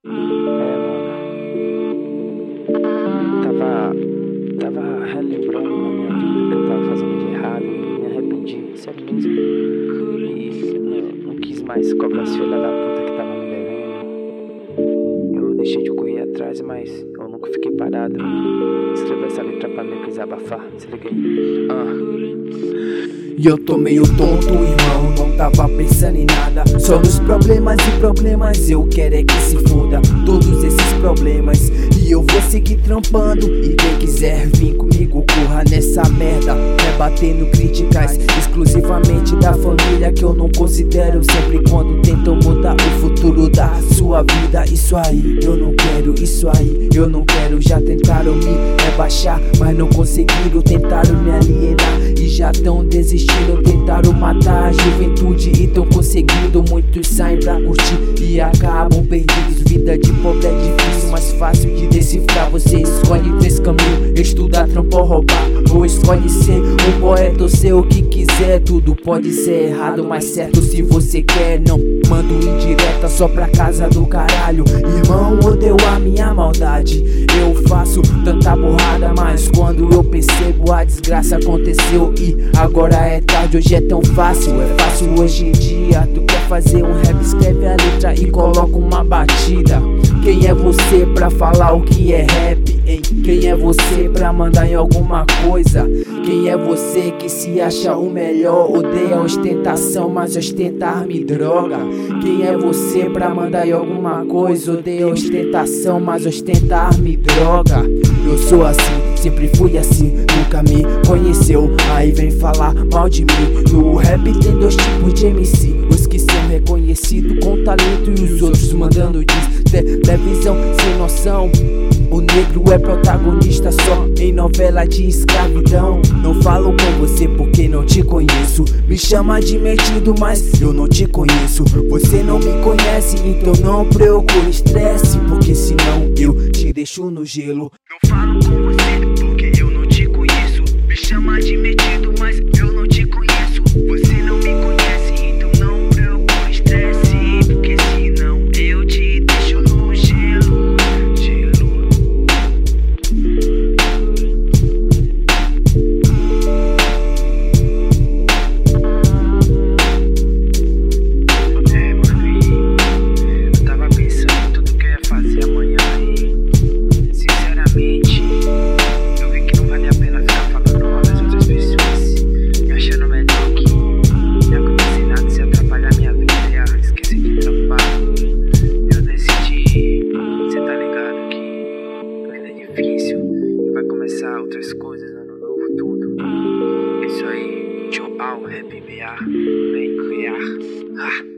Tava relembrando na minha vida o que eu tava fazendo de errado e me arrependi, sério mesmo. E não quis mais cobrar as filhas da puta que tava me devendo. Eu deixei de correr atrás, mas eu nunca fiquei parado. Escrevi essa letra pra mim desabafar, se liga aí. E eu tô meio tonto, irmão, não tava pensando em nada, só nos problemas e problemas, eu quero é que se foda todos esses problemas. E eu vou seguir trampando, e quem quiser vir comigo, corra nessa merda, rebatendo críticas exclusivamente da família que eu não considero, sempre quando tentam mudar o futuro da sua vida. Isso aí, eu não quero, isso aí, eu não quero. Já tentaram me rebaixar, mas não conseguiram, tentaram me alienar e já tão desistindo. Tentaram matar a juventude e tão conseguindo. Muitos saem pra curtir e acabam perdidos. Vida de pobre é difícil, mas fácil de decifrar. Você escolhe três caminhos: estudar, trampar ou roubar, ou escolhe ser um poeta ou ser o que quiser. Tudo pode ser errado, mas certo se você quer. Não mando indireta só pra casa do caralho. Irmão, odeio a minha maldade. Eu faço tanta borrada, mas quando eu percebo a desgraça aconteceu e agora é tarde. Hoje é tão fácil, é fácil hoje em dia. Tu quer fazer um rap, escreve a letra e coloca uma batida. Quem é você pra falar o que é rap, hein? Quem é você pra mandar em alguma coisa? Quem é você que se acha o melhor? Odeia ostentação, mas ostenta arma e droga. Quem é você pra mandar em alguma coisa? Odeia ostentação, mas ostenta arma e droga. Eu sou assim, sempre fui assim, nunca me conheceu, aí vem falar mal de mim. No rap tem dois tipos de MC: os que são reconhecidos com talento e os outros mandando diz. Televisão sem noção, o negro é protagonista só em novela de escravidão. Não falo com você porque não te conheço. Me chama de metido, mas eu não te conheço. Você não me conhece, então não procure estresse, porque senão eu te deixo no gelo. Não falo com você porque eu não te conheço. Me chama de metido, mas eu não te conheço. Você não me conhece, então não procure estresse, porque senão eu te deixo no gelo. Eu tava pensando em tudo que eu ia fazer amanhã e, sinceramente, eu vi que não valia a pena ficar falando mal das outras pessoas, me achando melhor que não ia acontecer nada se atrapalhar minha vida e ia esquecer de trampar. Eu decidi, cê tá ligado que a vida é difícil e vai começar outras coisas, ano novo, tudo. Isso aí, tchau, rap BA, vem criar.